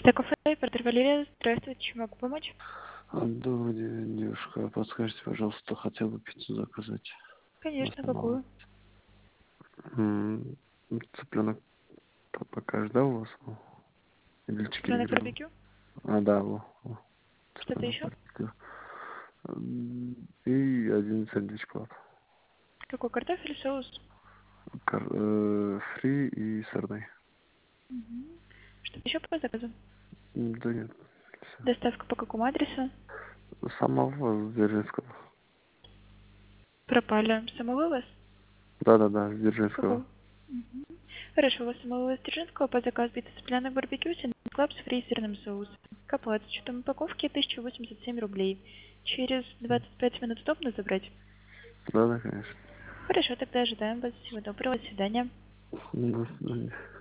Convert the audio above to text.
Стекофе, оператор Валерия, здравствуйте, чем могу помочь? Добрый день, девушка. Подскажите, пожалуйста, хотел бы пиццу заказать. Конечно, Основного. какую? Цыпленок пока ждал у вас? Или 4 Цыпленок грамма? барбекю? Да, во. Что-то Цыпленок еще? барбекю. И один сэндвич плат. Какой картофель, соус? Фри и сырный. Мгм. Что-то еще по заказу? Да нет, Доставка по какому адресу? все. Самого Дзержинского. Пропали. Самовывоз? Да, Какого? Дзержинского. Мгм. Хорошо, у вас самовывоз Дзержинского по заказу это цыпленок барбекю, клаб с фри и сырным соусом. К оплате с учетом упаковки 1087 рублей. Через 25 минут удобно забрать? Да, конечно. Хорошо, тогда ожидаем вас. Всего доброго, до свидания. До свидания.